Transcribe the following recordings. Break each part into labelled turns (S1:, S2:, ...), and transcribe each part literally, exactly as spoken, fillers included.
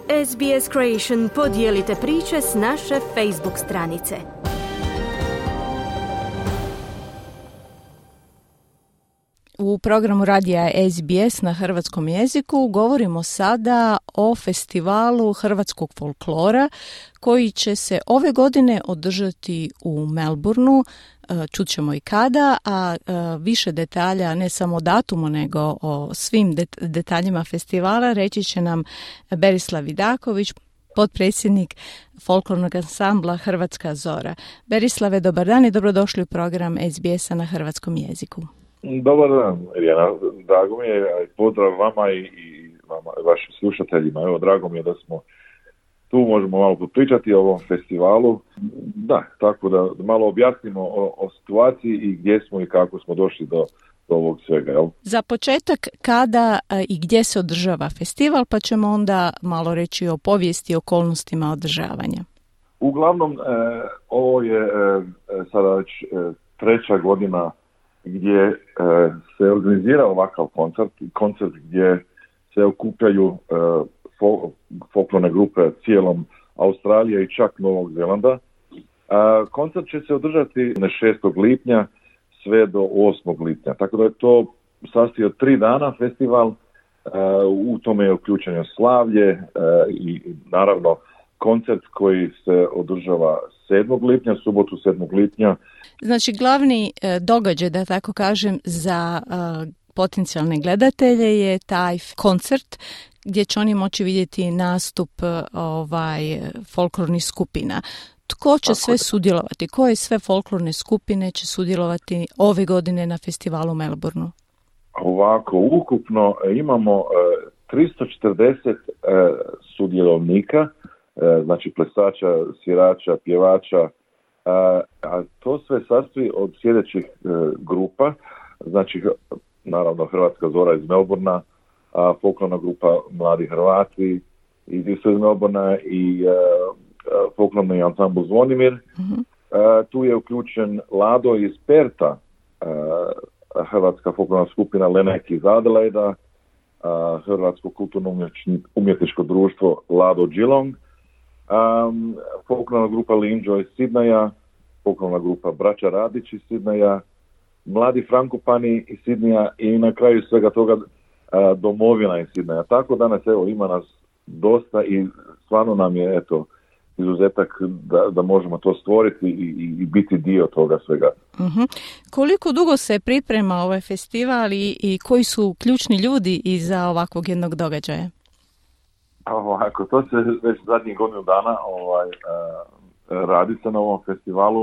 S1: S B S Creation podijelite priče s naše Facebook stranice.
S2: U programu radija S B S na hrvatskom jeziku govorimo sada o festivalu hrvatskog folklora koji će se ove godine održati u Melbourneu. Čut ćemo i kada, a više detalja, ne samo o datumu, nego o svim detaljima festivala reći će nam Berislav Vidaković, potpredsjednik folklornog ansambla Hrvatska Zora. Berislave, dobar dan i dobrodošli u program S B S-a na hrvatskom jeziku.
S3: Dobar dan, Irijana. Drago mi je, pozdrav vama i, i vama, vašim slušateljima. Evo, drago mi je da smo tu, možemo malo pričati o ovom festivalu. Da, tako da malo objasnimo o, o situaciji i gdje smo i kako smo došli do, do ovog svega. Jel?
S2: Za početak, kada i gdje se održava festival, pa ćemo onda malo reći o povijesti i okolnostima održavanja.
S3: Uglavnom, e, ovo je e, sada već e, treća godina gdje e, se organizira ovakav koncert, koncert gdje se okupljaju e, fol, folklorne grupe cijelom Australije i čak Novog Zelanda. E, koncert će se održati na šestog lipnja sve do osmog lipnja, tako da je to sastoji od tri dana festival, e, u tome je uključeno slavlje e, i naravno koncert koji se održava sedmog lipnja, subotu sedmog lipnja.
S2: Znači, glavni e, događaj, da tako kažem, za e, potencijalne gledatelje je taj koncert gdje će oni moći vidjeti nastup ovaj folklornih skupina. Tko će tako sve sudjelovati? Koje sve folklorne skupine će sudjelovati ove godine na festivalu u Melbourneu?
S3: Ovako, ukupno imamo e, tristo četrdeset e, sudjelovnika, znači plesača, svirača, pjevača, a, a to sve sastoji od sljedećih e, grupa, znači naravno Hrvatska Zora iz Melbournea, a, folklorna grupa Mladi Hrvati iz iz Melbournea i a, folklorni ansambl Zvonimir. Mm-hmm. A, tu je uključen Lado iz Perta, a, Hrvatska folklorna skupina Lenek iz Adelaida, a, Hrvatsko kulturno umjetničko društvo Lado Geelong, Um, folklorna grupa Linđo iz Sidneja, folklorna grupa Braća Radić iz Sidneja, Mladi Frankopani iz Sidneja i na kraju svega toga uh, Domovina iz Sidneja. Tako danas evo ima nas dosta i stvarno nam je eto izuzetak da, da možemo to stvoriti i, i, i biti dio toga svega.
S2: Uh-huh. Koliko dugo se priprema ovaj festival i, i koji su ključni ljudi iza ovakvog jednog događaja?
S3: Ovako, to se već zadnjih godinu dana ovaj, uh, radi se na ovom festivalu.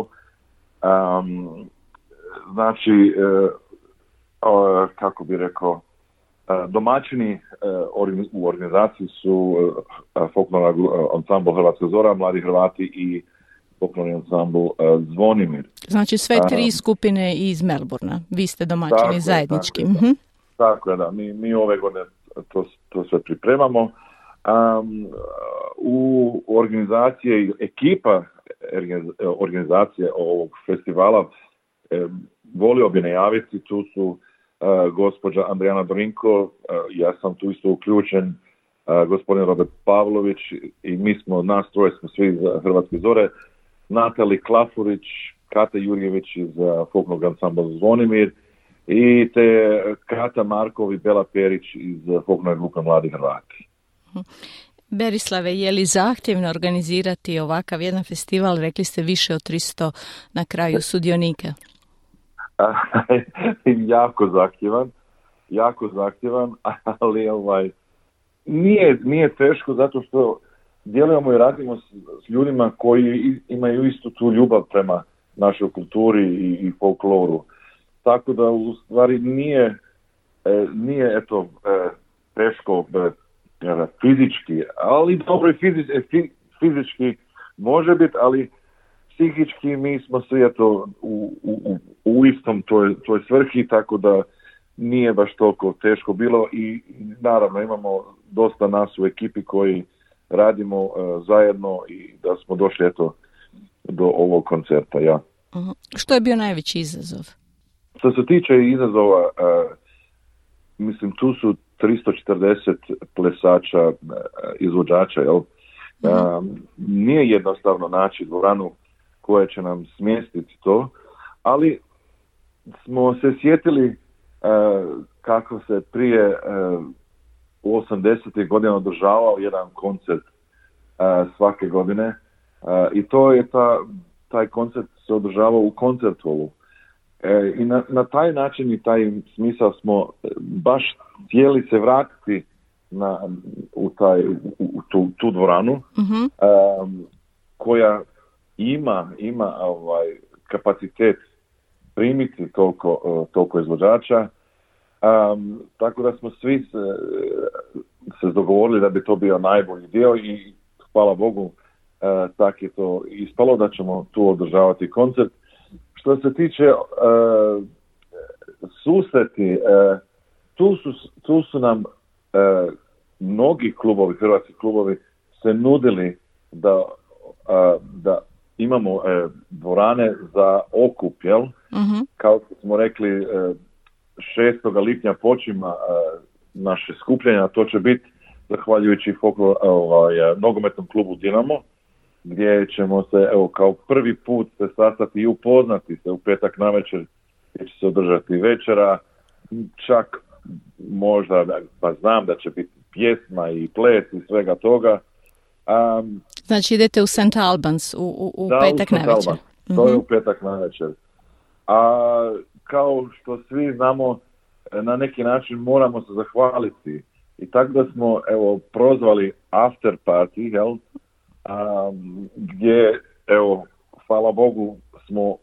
S3: Um, znači, uh, uh, kako bi rekao, uh, domaćini uh, u organizaciji su uh, folklorni ansambl Hrvatska Zora, Mladi Hrvati i folklorni ansambl uh, Zvonimir.
S2: Znači sve tri uh, skupine iz Melbournea. Vi ste domaćini tako, zajednički. Tako, uh-huh.
S3: tako je, da. Mi, mi ove godine to, to sve pripremamo. Um, u organizaciji ekipa organizacije ovog festivala eh, volio bi najaviti, tu su uh, gospođa Andrijana Drinko, uh, ja sam tu isto uključen, uh, gospodin Robert Pavlović i mi smo, nas troje smo svi iz Hrvatske Zore, Natali Klafurić, Kata Jurjević iz uh, folklornog ansambla Zvonimir i te Kata Markov i Bela Perić iz uh, folklorne grupe Mladi Hrvati.
S2: Berislave, je li zahtjevno organizirati ovakav jedan festival? Rekli ste više od tristo na kraju sudionika.
S3: jako zahtjevan, jako zahtjevan, ali ovaj, nije, nije teško zato što djelujemo i radimo s, s ljudima koji imaju istu tu ljubav prema našoj kulturi i, i folkloru. Tako da u stvari nije, nije eto, teško fizički, ali dobro i fizički, fizički može biti, ali psihički mi smo svi eto u, u, u istom toj, toj svrhi, tako da nije baš toliko teško bilo i naravno imamo dosta nas u ekipi koji radimo uh, zajedno i da smo došli eto do ovog koncerta, ja.
S2: Uh-huh. Što je bio najveći izazov?
S3: Što se tiče izazova, uh, mislim tu su tristo četrdeset plesača, izvođača, jel? Um, nije jednostavno naći dvoranu koja će nam smjestiti to, ali smo se sjetili uh, kako se prije uh, u osamdesetih godina održavao jedan koncert uh, svake godine uh, i to je ta, taj koncert se održavao u koncertholu. E, I na, na taj način i taj smisao smo baš htjeli se vratiti na, u, taj, u, u tu, tu dvoranu
S2: mm-hmm.
S3: um, koja ima, ima ovaj, kapacitet primiti toliko, uh, toliko izvođača. Um, tako da smo svi se, se dogovorili da bi to bio najbolji dio i hvala Bogu uh, tak je to ispalo da ćemo tu održavati koncert. Što se tiče uh, susreti, uh, tu, su, tu su nam uh, mnogi klubovi, hrvatski klubovi se nudili da, uh, da imamo uh, dvorane za okup, jel?
S2: Mm-hmm.
S3: Kao što smo rekli, uh, šestog lipnja počima uh, naše skupljanja, to će biti zahvaljujući folklor, ovaj, nogometnom klubu Dinamo, gdje ćemo se, evo, kao prvi put se sastati i upoznati se u petak navečer, gdje će se održati večera, čak možda, pa znam da će biti pjesma i ples i svega toga. Um,
S2: znači idete u Saint Albans u, u, u
S3: da,
S2: petak navečer.
S3: Mm-hmm. To je u petak navečer. A kao što svi znamo, na neki način moramo se zahvaliti. I tako da smo, evo, prozvali after party, jel? Um, gdje, evo, hvala Bogu, smo uh,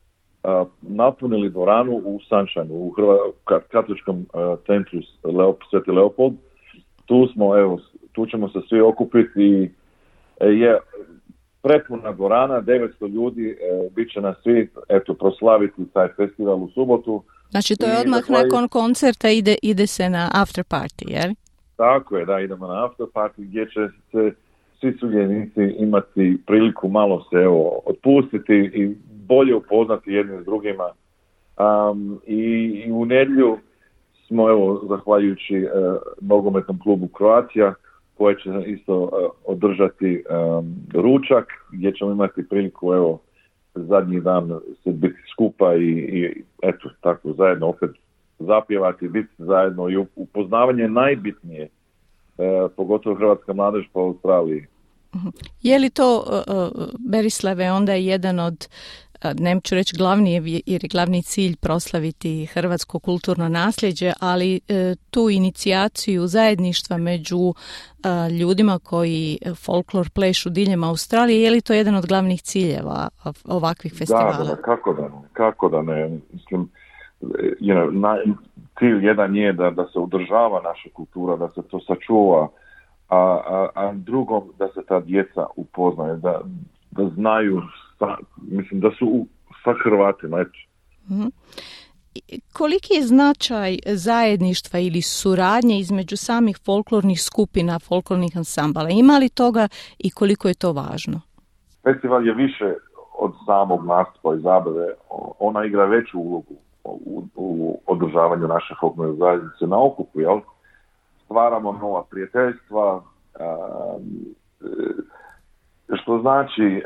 S3: napunili dvoranu u Sunshine, u Hrva- katoličkom uh, centru Leop, Sveti Leopold. Tu smo, evo, tu ćemo se svi okupiti i e, je prepuna dvorana, devetsto ljudi, e, bit će nas svi, eto, proslaviti taj festival u subotu.
S2: Znači to je
S3: I
S2: odmah
S3: zahvalj...
S2: nakon koncerta ide, ide se na after party, jel?
S3: Tako je, da, idemo na after party gdje će se svi sudionici imati priliku malo se, evo, otpustiti i bolje upoznati jednim s drugima. Um, i, i u nedjelju smo, evo, zahvaljujući uh, nogometnom klubu Croatia, koje će isto uh, održati um, ručak, gdje ćemo imati priliku, evo, zadnji dan se biti skupa i, i eto, tako, zajedno opet zapjevati, biti zajedno i upoznavanje najbitnije, uh, pogotovo hrvatska mladež po Australiji.
S2: Je li to, uh, Berislave, onda jedan od, ne ću reći glavni, jer je glavni cilj proslaviti hrvatsko kulturno nasljeđe, ali uh, tu inicijaciju zajedništva među uh, ljudima koji folklor plešu diljem Australije, je li to jedan od glavnih ciljeva ovakvih festivala?
S3: Da, da, kako da ne, kako da ne, mislim, you know, na, cilj jedan je da, da se udržava naša kultura, da se to sačuva, a, a, a drugom da se ta djeca upoznaju, da, da znaju, sa, mislim da su sa Hrvatima.
S2: Mm-hmm. Koliki je značaj zajedništva ili suradnje između samih folklornih skupina, folklornih ansambala? Ima li toga i koliko je to važno?
S3: Festival je više od samog nastupa i zabave. Ona igra veću ulogu u, u održavanju naše folklorne zajednice na okupu, jel? Stvaramo nova prijateljstva, a, što znači e,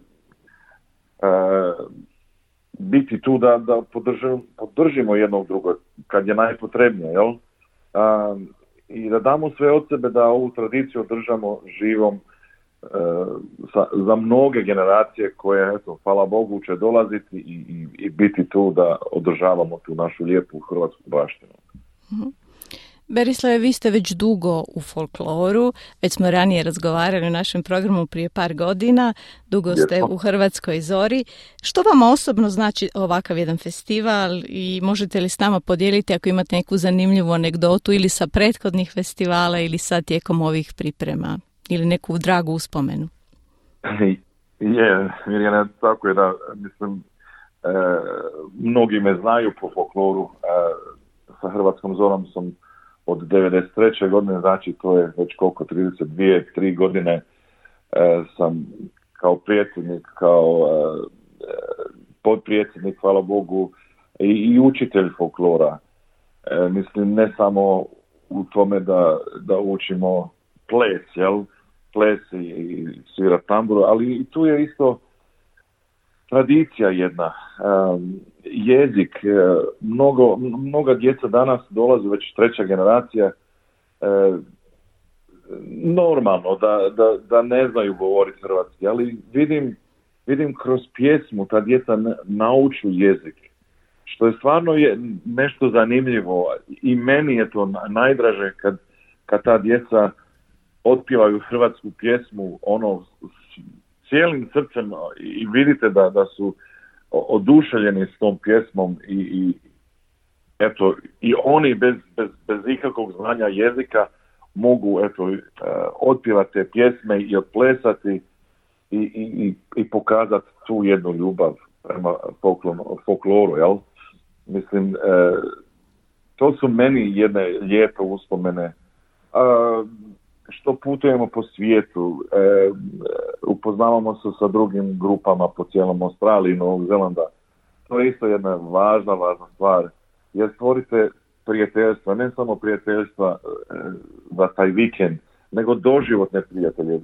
S3: e, biti tu da, da podržimo, podržimo jednog drugog kad je najpotrebnije, jel? A, i da damo sve od sebe da ovu tradiciju održamo živom e, sa, za mnoge generacije koje, eto, hvala Bogu, će dolaziti i, i, i biti tu da održavamo tu našu lijepu hrvatsku baštinu.
S2: Mm-hmm. Berislave, vi ste već dugo u folkloru, već smo ranije razgovarali u našem programu prije par godina, dugo ste u Hrvatskoj zori. Što vam osobno znači ovakav jedan festival i možete li s nama podijeliti ako imate neku zanimljivu anegdotu ili sa prethodnih festivala ili sad tijekom ovih priprema ili neku dragu uspomenu?
S3: Je, Mirjana, tako je da, mislim, e, mnogi me znaju po folkloru, e, sa Hrvatskom zorom sam od devedeset treće godine, znači to je već koliko, trideset dvije, tri godine e, sam kao predsjednik, kao e, podpredsjednik, hvala Bogu, i, i učitelj folklora. E, mislim, ne samo u tome da, da učimo ples, jel? Ples i, i svira tamburu, ali i tu je isto tradicija jedna, um, jezik, mnogo, mnoga djeca danas dolaze, već treća generacija, uh, normalno da, da, da ne znaju govoriti hrvatski, ali vidim, vidim kroz pjesmu ta djeca nauču jezik, što je stvarno je nešto zanimljivo i meni je to najdraže kad, kad ta djeca otpjevaju hrvatsku pjesmu ono cijelim srcem i vidite da, da su oduševljeni s tom pjesmom i, i eto i oni bez, bez, bez ikakvog znanja jezika mogu eto otpjevati te pjesme i odplesati i, i, i pokazati tu jednu ljubav prema folkloru, jel? Mislim, e, to su meni jedne lijepe uspomene. A, što putujemo po svijetu, e, upoznavamo se sa drugim grupama po cijelom Australiji, Novog Zelanda. To je isto jedna važna, važna stvar. Jer stvorite prijateljstva, ne samo prijateljstva e, za taj vikend, nego doživotne prijatelje. E,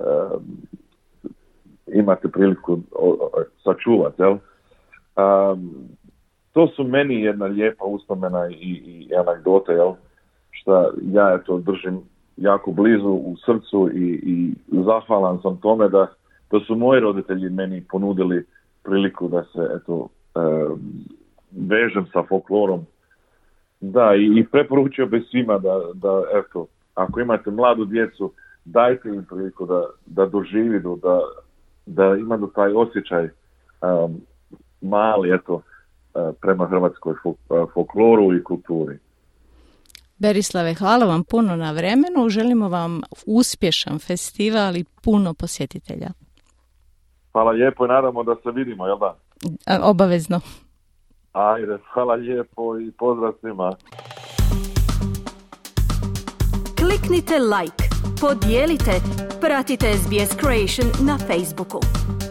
S3: imate priliku o, o, sačuvati, jel? Um, to su meni jedna lijepa uspomena i, i anegdota, jel? Što ja eto držim jako blizu u srcu i, i zahvalan sam tome da, da su moji roditelji meni ponudili priliku da se eto um, vežem sa folklorom. Da, i, i preporučio bi svima da, da eto, ako imate mladu djecu, dajte im priliku da, da doživi, da, da imaju taj osjećaj um, mali, eto, uh, prema hrvatskoj folk, folkloru i kulturi.
S2: Berislave, hvala vam puno na vremenu. Želimo vam uspješan festival i puno posjetitelja.
S3: Hvala lijepo i nadamo da se vidimo, jel da?
S2: Obavezno.
S3: Ajde, hvala lijepo i pozdrav svima.
S1: Kliknite like, podijelite, pratite S B S Creation na Facebooku.